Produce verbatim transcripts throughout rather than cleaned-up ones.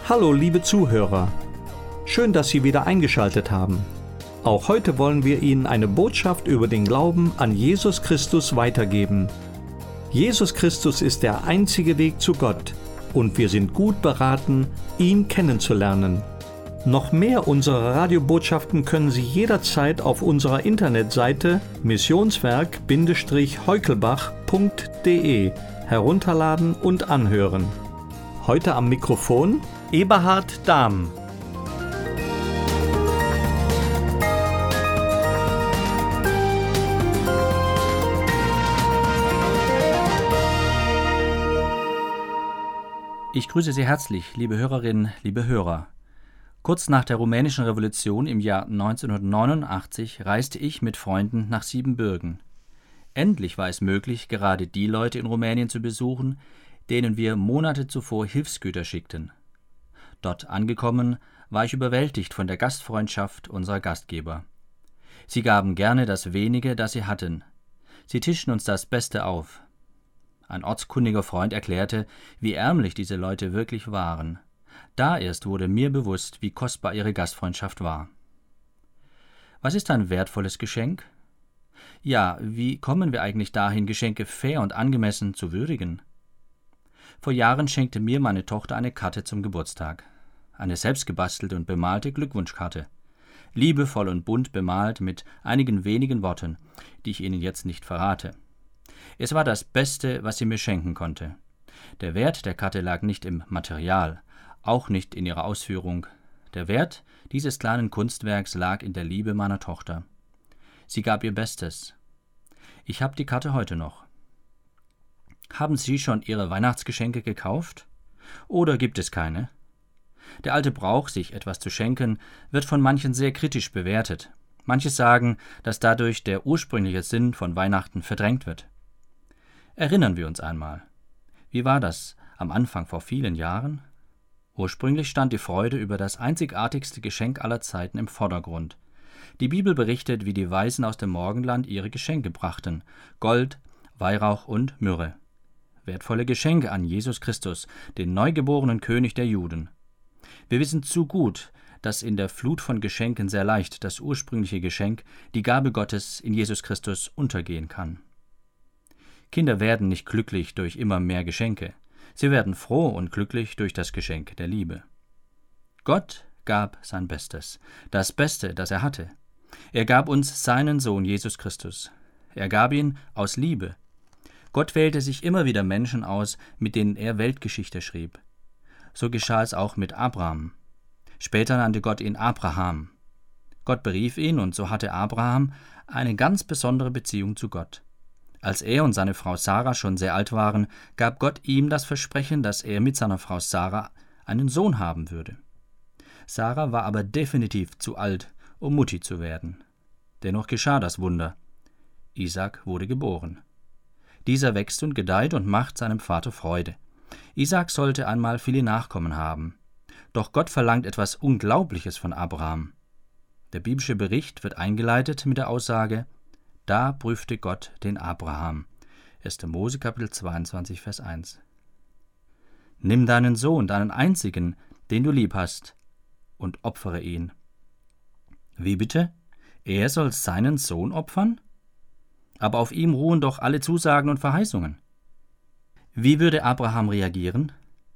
Hallo liebe Zuhörer, schön, dass Sie wieder eingeschaltet haben. Auch heute wollen wir Ihnen eine Botschaft über den Glauben an Jesus Christus weitergeben. Jesus Christus ist der einzige Weg zu Gott und wir sind gut beraten, ihn kennenzulernen. Noch mehr unserer Radiobotschaften können Sie jederzeit auf unserer Internetseite missionswerk heukelbach punkt de herunterladen und anhören. Heute am Mikrofon Eberhard Dahm. Ich grüße Sie herzlich, liebe Hörerinnen, liebe Hörer. Kurz nach der Rumänischen Revolution im Jahr neunzehnhundertneunundachtzig reiste ich mit Freunden nach Siebenbürgen. Endlich war es möglich, gerade die Leute in Rumänien zu besuchen, denen wir Monate zuvor Hilfsgüter schickten. Dort angekommen, war ich überwältigt von der Gastfreundschaft unserer Gastgeber. Sie gaben gerne das Wenige, das sie hatten. Sie tischten uns das Beste auf. Ein ortskundiger Freund erklärte, wie ärmlich diese Leute wirklich waren. Da erst wurde mir bewusst, wie kostbar ihre Gastfreundschaft war. Was ist ein wertvolles Geschenk? Ja, wie kommen wir eigentlich dahin, Geschenke fair und angemessen zu würdigen? Vor Jahren schenkte mir meine Tochter eine Karte zum Geburtstag. Eine selbstgebastelte und bemalte Glückwunschkarte. Liebevoll und bunt bemalt mit einigen wenigen Worten, die ich Ihnen jetzt nicht verrate. Es war das Beste, was sie mir schenken konnte. Der Wert der Karte lag nicht im Material, auch nicht in ihrer Ausführung. Der Wert dieses kleinen Kunstwerks lag in der Liebe meiner Tochter. Sie gab ihr Bestes. Ich habe die Karte heute noch. Haben Sie schon Ihre Weihnachtsgeschenke gekauft? Oder gibt es keine? Der alte Brauch, sich etwas zu schenken, wird von manchen sehr kritisch bewertet. Manche sagen, dass dadurch der ursprüngliche Sinn von Weihnachten verdrängt wird. Erinnern wir uns einmal. Wie war das am Anfang vor vielen Jahren? Ursprünglich stand die Freude über das einzigartigste Geschenk aller Zeiten im Vordergrund. Die Bibel berichtet, wie die Weisen aus dem Morgenland ihre Geschenke brachten: Gold, Weihrauch und Myrrhe. Wertvolle Geschenke an Jesus Christus, den neugeborenen König der Juden. Wir wissen zu gut, dass in der Flut von Geschenken sehr leicht das ursprüngliche Geschenk, die Gabe Gottes in Jesus Christus, untergehen kann. Kinder werden nicht glücklich durch immer mehr Geschenke. Sie werden froh und glücklich durch das Geschenk der Liebe. Gott gab sein Bestes, das Beste, das er hatte. Er gab uns seinen Sohn Jesus Christus. Er gab ihn aus Liebe. Gott wählte sich immer wieder Menschen aus, mit denen er Weltgeschichte schrieb. So geschah es auch mit Abraham. Später nannte Gott ihn Abraham. Gott berief ihn, und so hatte Abraham eine ganz besondere Beziehung zu Gott. Als er und seine Frau Sarah schon sehr alt waren, gab Gott ihm das Versprechen, dass er mit seiner Frau Sarah einen Sohn haben würde. Sarah war aber definitiv zu alt, um Mutti zu werden. Dennoch geschah das Wunder. Isaak wurde geboren. Dieser wächst und gedeiht und macht seinem Vater Freude. Isaak sollte einmal viele Nachkommen haben. Doch Gott verlangt etwas Unglaubliches von Abraham. Der biblische Bericht wird eingeleitet mit der Aussage: Da prüfte Gott den Abraham. erster Mose Kapitel zweiundzwanzig, Vers eins. Nimm deinen Sohn, deinen einzigen, den du lieb hast, und opfere ihn. Wie bitte? Er soll seinen Sohn opfern? Aber auf ihm ruhen doch alle Zusagen und Verheißungen. Wie würde Abraham reagieren?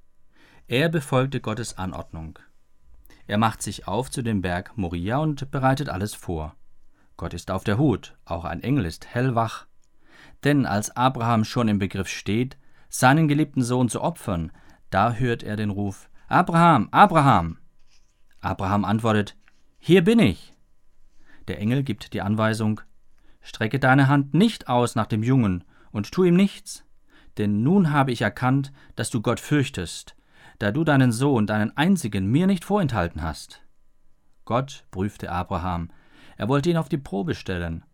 Er befolgte Gottes Anordnung. Er macht sich auf zu dem Berg Moria und bereitet alles vor. Gott ist auf der Hut, auch ein Engel ist hellwach. Denn als Abraham schon im Begriff steht, seinen geliebten Sohn zu opfern, da hört er den Ruf: Abraham, Abraham! Abraham antwortet: Hier bin ich. Der Engel gibt die Anweisung: Strecke deine Hand nicht aus nach dem Jungen und tu ihm nichts, denn nun habe ich erkannt, dass du Gott fürchtest, da du deinen Sohn, deinen einzigen, mir nicht vorenthalten hast. Gott prüfte Abraham. Er wollte ihn auf die Probe stellen.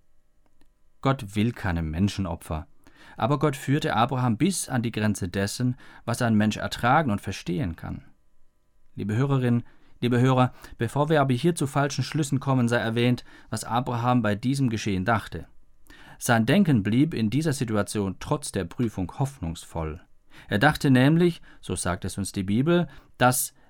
Gott will keine Menschenopfer, aber Gott führte Abraham bis an die Grenze dessen, was ein Mensch ertragen und verstehen kann. Liebe Hörerinnen, liebe Hörer, bevor wir aber hier zu falschen Schlüssen kommen, sei erwähnt, was Abraham bei diesem Geschehen dachte. Sein Denken blieb in dieser Situation trotz der Prüfung hoffnungsvoll. Er dachte nämlich, so sagt es uns die Bibel, dass,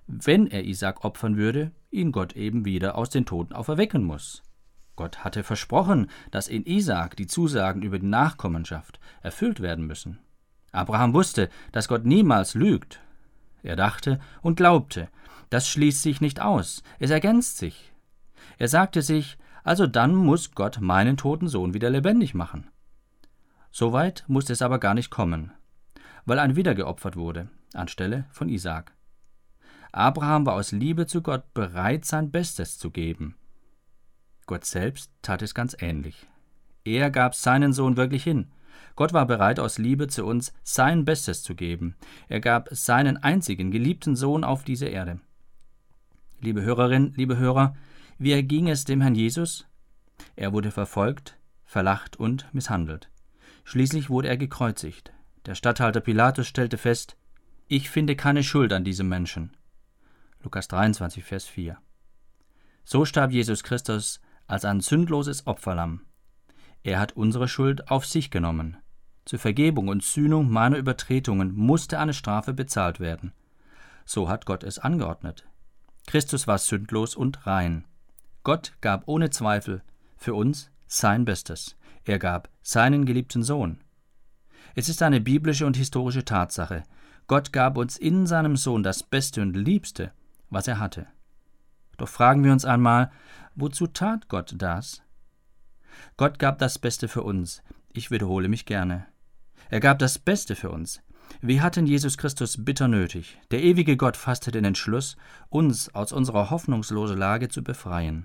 wenn er Isaak opfern würde, ihn Gott eben wieder aus den Toten auferwecken muss. Gott hatte versprochen, dass in Isaak die Zusagen über die Nachkommenschaft erfüllt werden müssen. Abraham wusste, dass Gott niemals lügt. Er dachte und glaubte, das schließt sich nicht aus, es ergänzt sich. Er sagte sich, also dann muss Gott meinen toten Sohn wieder lebendig machen. Soweit musste es aber gar nicht kommen, weil ein Widder geopfert wurde, anstelle von Isaak. Abraham war aus Liebe zu Gott bereit, sein Bestes zu geben. Gott selbst tat es ganz ähnlich. Er gab seinen Sohn wirklich hin. Gott war bereit, aus Liebe zu uns sein Bestes zu geben. Er gab seinen einzigen geliebten Sohn auf diese Erde. Liebe Hörerinnen, liebe Hörer, wie erging es dem Herrn Jesus? Er wurde verfolgt, verlacht und misshandelt. Schließlich wurde er gekreuzigt. Der Statthalter Pilatus stellte fest, ich finde keine Schuld an diesem Menschen. Lukas dreiundzwanzig, Vers vier. So starb Jesus Christus als ein sündloses Opferlamm. Er hat unsere Schuld auf sich genommen. Zur Vergebung und Sühnung meiner Übertretungen musste eine Strafe bezahlt werden. So hat Gott es angeordnet. Christus war sündlos und rein. Gott gab ohne Zweifel für uns sein Bestes. Er gab seinen geliebten Sohn. Es ist eine biblische und historische Tatsache. Gott gab uns in seinem Sohn das Beste und Liebste, was er hatte. Doch fragen wir uns einmal, wozu tat Gott das? Gott gab das Beste für uns. Ich wiederhole mich gerne. Er gab das Beste für uns. Wir hatten Jesus Christus bitter nötig. Der ewige Gott fasste den Entschluss, uns aus unserer hoffnungslosen Lage zu befreien.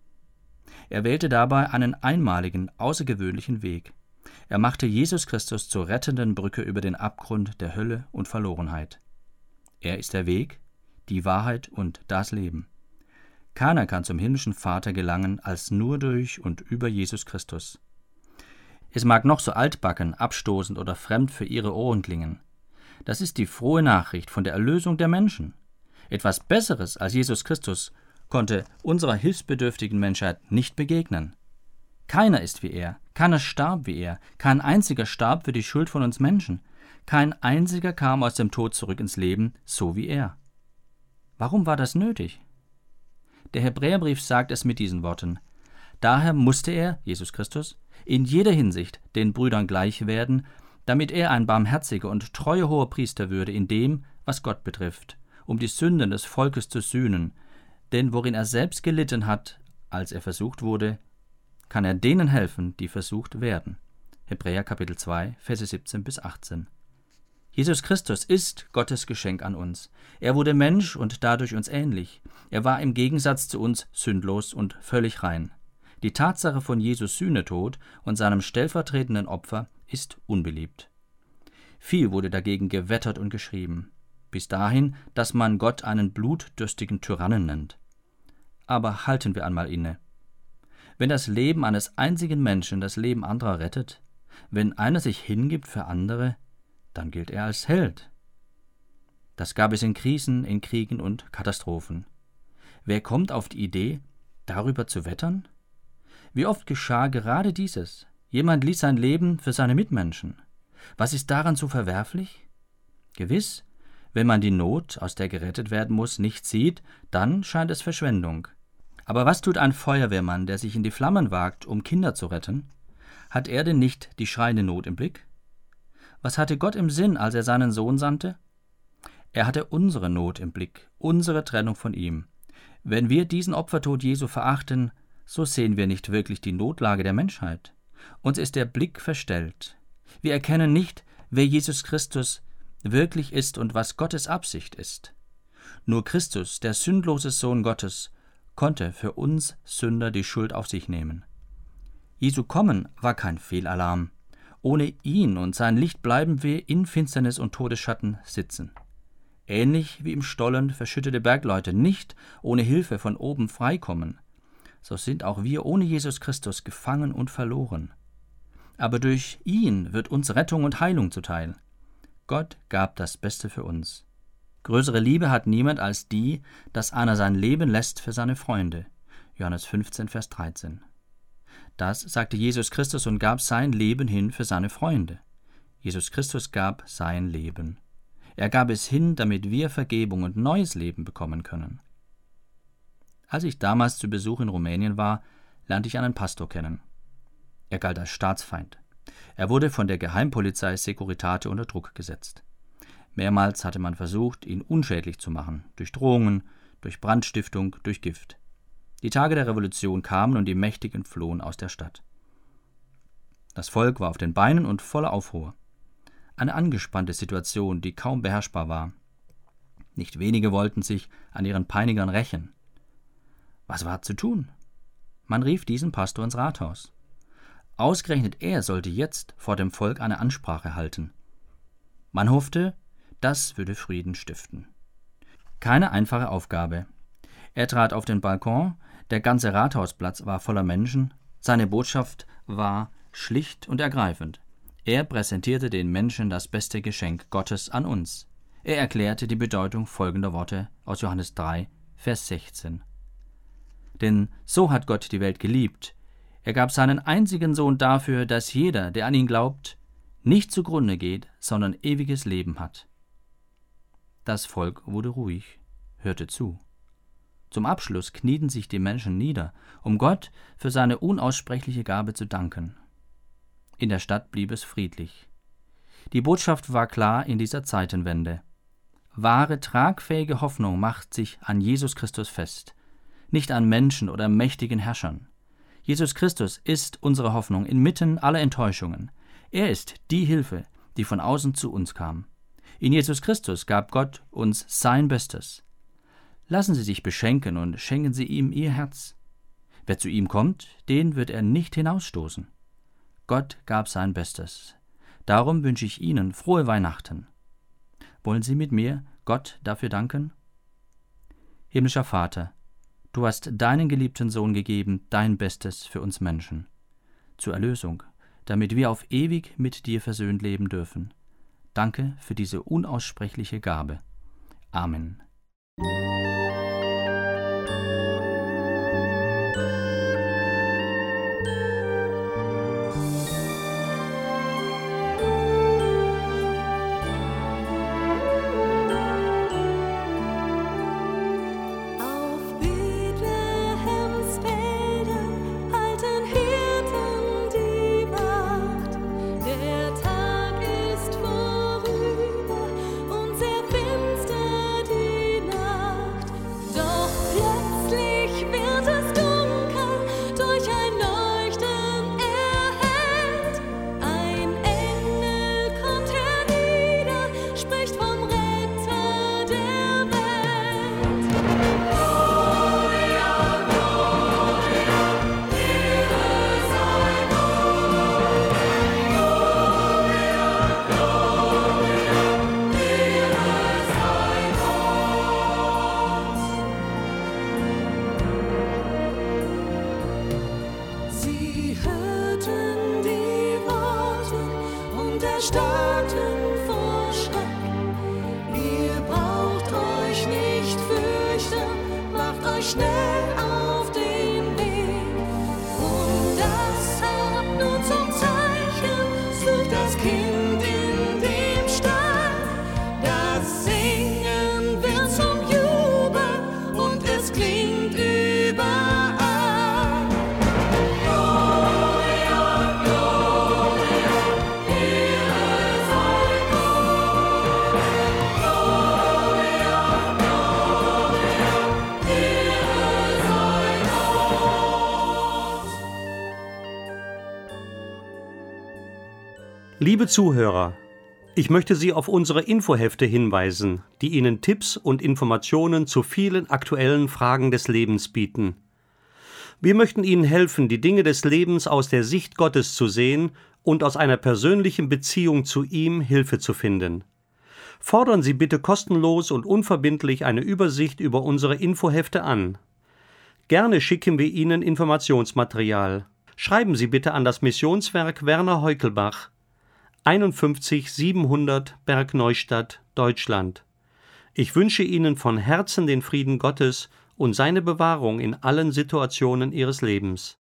Er wählte dabei einen einmaligen, außergewöhnlichen Weg. Er machte Jesus Christus zur rettenden Brücke über den Abgrund der Hölle und Verlorenheit. Er ist der Weg, die Wahrheit und das Leben. Keiner kann zum himmlischen Vater gelangen, als nur durch und über Jesus Christus. Es mag noch so altbacken, abstoßend oder fremd für Ihre Ohren klingen. Das ist die frohe Nachricht von der Erlösung der Menschen. Etwas Besseres als Jesus Christus konnte unserer hilfsbedürftigen Menschheit nicht begegnen. Keiner ist wie er, keiner starb wie er, kein einziger starb für die Schuld von uns Menschen, kein einziger kam aus dem Tod zurück ins Leben, so wie er. Warum war das nötig? Der Hebräerbrief sagt es mit diesen Worten: Daher musste er, Jesus Christus, in jeder Hinsicht den Brüdern gleich werden, damit er ein barmherziger und treuer Hohepriester würde in dem, was Gott betrifft, um die Sünden des Volkes zu sühnen, denn worin er selbst gelitten hat, als er versucht wurde, kann er denen helfen, die versucht werden. Hebräer Kapitel zwei, Verse siebzehn bis achtzehn. Jesus Christus ist Gottes Geschenk an uns. Er wurde Mensch und dadurch uns ähnlich. Er war im Gegensatz zu uns sündlos und völlig rein. Die Tatsache von Jesus Sühnetod und seinem stellvertretenden Opfer ist unbeliebt. Viel wurde dagegen gewettert und geschrieben, bis dahin, dass man Gott einen blutdürstigen Tyrannen nennt. Aber halten wir einmal inne. Wenn das Leben eines einzigen Menschen das Leben anderer rettet, wenn einer sich hingibt für andere, dann gilt er als Held. Das gab es in Krisen, in Kriegen und Katastrophen. Wer kommt auf die Idee, darüber zu wettern? Wie oft geschah gerade dieses? Jemand ließ sein Leben für seine Mitmenschen. Was ist daran so verwerflich? Gewiss, wenn man die Not, aus der gerettet werden muss, nicht sieht, dann scheint es Verschwendung. Aber was tut ein Feuerwehrmann, der sich in die Flammen wagt, um Kinder zu retten? Hat er denn nicht die schreiende Not im Blick? Was hatte Gott im Sinn, als er seinen Sohn sandte? Er hatte unsere Not im Blick, unsere Trennung von ihm. Wenn wir diesen Opfertod Jesu verachten, so sehen wir nicht wirklich die Notlage der Menschheit. Uns ist der Blick verstellt. Wir erkennen nicht, wer Jesus Christus wirklich ist und was Gottes Absicht ist. Nur Christus, der sündlose Sohn Gottes, konnte für uns Sünder die Schuld auf sich nehmen. Jesu Kommen war kein Fehlalarm. Ohne ihn und sein Licht bleiben wir in Finsternis und Todesschatten sitzen. Ähnlich wie im Stollen verschüttete Bergleute nicht ohne Hilfe von oben freikommen, so sind auch wir ohne Jesus Christus gefangen und verloren. Aber durch ihn wird uns Rettung und Heilung zuteil. Gott gab das Beste für uns. Größere Liebe hat niemand als die, dass einer sein Leben lässt für seine Freunde. Johannes fünfzehn, Vers dreizehn. Das sagte Jesus Christus und gab sein Leben hin für seine Freunde. Jesus Christus gab sein Leben. Er gab es hin, damit wir Vergebung und neues Leben bekommen können. Als ich damals zu Besuch in Rumänien war, lernte ich einen Pastor kennen. Er galt als Staatsfeind. Er wurde von der Geheimpolizei Securitate unter Druck gesetzt. Mehrmals hatte man versucht, ihn unschädlich zu machen, durch Drohungen, durch Brandstiftung, durch Gift. Die Tage der Revolution kamen und die Mächtigen flohen aus der Stadt. Das Volk war auf den Beinen und voller Aufruhr. Eine angespannte Situation, die kaum beherrschbar war. Nicht wenige wollten sich an ihren Peinigern rächen. Was war zu tun? Man rief diesen Pastor ins Rathaus. Ausgerechnet er sollte jetzt vor dem Volk eine Ansprache halten. Man hoffte, das würde Frieden stiften. Keine einfache Aufgabe. Er trat auf den Balkon, der ganze Rathausplatz war voller Menschen, seine Botschaft war schlicht und ergreifend. Er präsentierte den Menschen das beste Geschenk Gottes an uns. Er erklärte die Bedeutung folgender Worte aus Johannes drei, Vers sechzehn. Denn so hat Gott die Welt geliebt. Er gab seinen einzigen Sohn dafür, dass jeder, der an ihn glaubt, nicht zugrunde geht, sondern ewiges Leben hat. Das Volk wurde ruhig, hörte zu. Zum Abschluss knieten sich die Menschen nieder, um Gott für seine unaussprechliche Gabe zu danken. In der Stadt blieb es friedlich. Die Botschaft war klar in dieser Zeitenwende. Wahre, tragfähige Hoffnung macht sich an Jesus Christus fest, nicht an Menschen oder mächtigen Herrschern. Jesus Christus ist unsere Hoffnung inmitten aller Enttäuschungen. Er ist die Hilfe, die von außen zu uns kam. In Jesus Christus gab Gott uns sein Bestes. Lassen Sie sich beschenken und schenken Sie ihm Ihr Herz. Wer zu ihm kommt, den wird er nicht hinausstoßen. Gott gab sein Bestes. Darum wünsche ich Ihnen frohe Weihnachten. Wollen Sie mit mir Gott dafür danken? Himmlischer Vater, du hast deinen geliebten Sohn gegeben, dein Bestes für uns Menschen, zur Erlösung, damit wir auf ewig mit dir versöhnt leben dürfen. Danke für diese unaussprechliche Gabe. Amen. Erstarrten vor Schreck. Ihr braucht euch nicht fürchten, macht euch schnell auf den Weg. Und das habt nun zum Zeichen, sucht das Kind in dem Stall. Das Singen wird zum Jubel und es klingt überall. Liebe Zuhörer, ich möchte Sie auf unsere Infohefte hinweisen, die Ihnen Tipps und Informationen zu vielen aktuellen Fragen des Lebens bieten. Wir möchten Ihnen helfen, die Dinge des Lebens aus der Sicht Gottes zu sehen und aus einer persönlichen Beziehung zu ihm Hilfe zu finden. Fordern Sie bitte kostenlos und unverbindlich eine Übersicht über unsere Infohefte an. Gerne schicken wir Ihnen Informationsmaterial. Schreiben Sie bitte an das Missionswerk Werner Heukelbach, einundfünfzig siebenhundert Bergneustadt, Deutschland. Ich wünsche Ihnen von Herzen den Frieden Gottes und seine Bewahrung in allen Situationen Ihres Lebens.